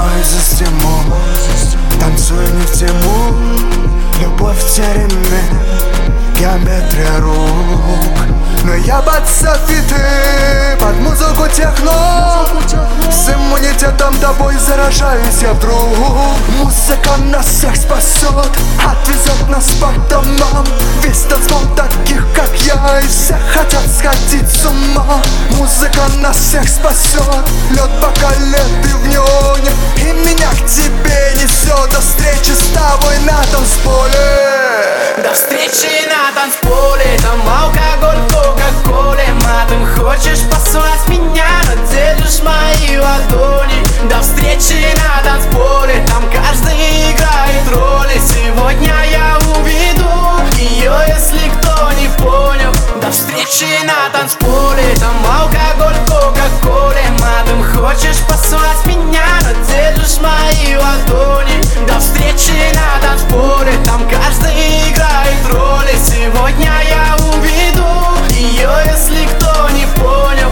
Снимаю систему, танцую не в тему. Любовь в тереме, геометрия рук. Но я под софиты, под музыку техно. С иммунитетом тобой заражаюсь я вдруг. Музыка нас всех спасет, отвезет нас по домам. Весь танцпол таких, как я, и все хотят сходить с ума. Музыка нас всех спасет, лед бокале, ты в неоне, и меня к тебе несет. До встречи с тобой на танцполе. До встречи на танцполе, там алкоголь, кока-коле. Матом хочешь послать меня, но держишь мои ладони. До встречи на танцполе, там каждый играет роли. Сегодня я уведу ее, если кто не понял. До встречи на танцполе, там алкоголь, кока-коле. Матом хочешь послать меня, но держишь мои ладони. До встречи на танцполе, там каждый играет роли. Сегодня я уведу ее, если кто не понял.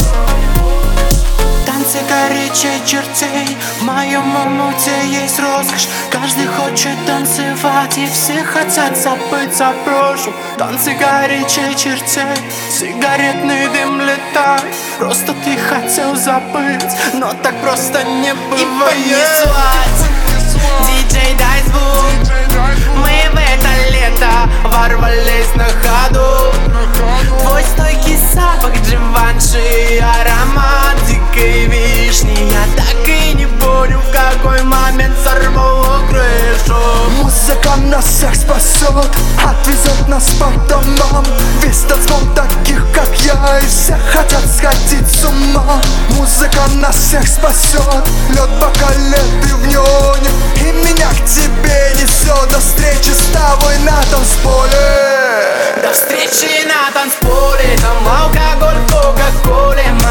Танцы горячей чертей, в моем омуте есть роскошь. Каждый хочет танцевать, и все хотят забыть о прошлом. Танцы горячей чертей, сигаретный дым летает. Просто ты хотел забыть, но так просто не бывает. И понеслась, диджей, дай звук. Мы в это лето ворвались на ходу. Твой стойкий запах Дживанши, аромат дикой вишни. Я так и не понял, в какой момент сорвало крышу. Музыка нас всех спасет, отвезет нас по домам. Весь танцпол таких, как я, и все хотят сходить с ума. Музыка нас всех спасет, лед бокале, ты в неоне, и меня к тебе несет. До встречи с тобой на танцполе. До встречи на танцполе, там алкоголь, кока-коле.